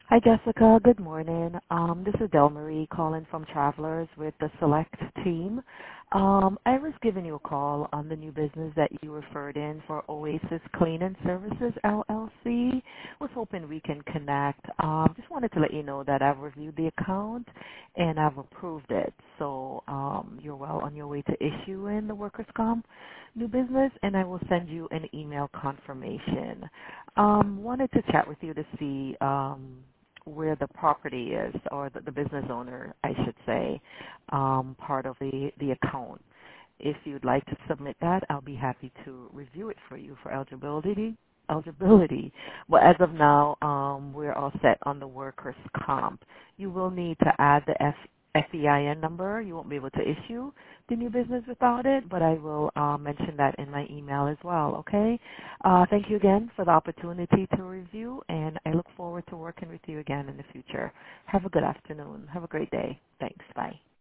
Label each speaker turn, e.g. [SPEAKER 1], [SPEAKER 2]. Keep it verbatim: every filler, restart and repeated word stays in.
[SPEAKER 1] Hi, Jessica. Good morning. Um, this is Del Marie calling from Travelers with the Select team. Um, I was giving you a call on the new business that you referred in for Oasis Cleaning Services, L L C. Was hoping we can connect. Um, just wanted to let you know that I've reviewed the account and I've approved it. So um, you're well on your way to issuing the workers' comp new business, and I will send you an email confirmation. Um, wanted to chat with you to see um, where the property is, or the, the business owner, I should say, um, part of the, the account. If you'd like to submit that, I'll be happy to review it for you for eligibility. Eligibility. But as of now, um, we're all set on the workers' comp. You will need to add the F, FEIN number. You won't be able to issue the new business without it, but I will uh, mention that in my email as well, okay? Uh, thank you again for the opportunity to review, and I look forward to working with you again in the future. Have a good afternoon. Have a great day. Thanks. Bye.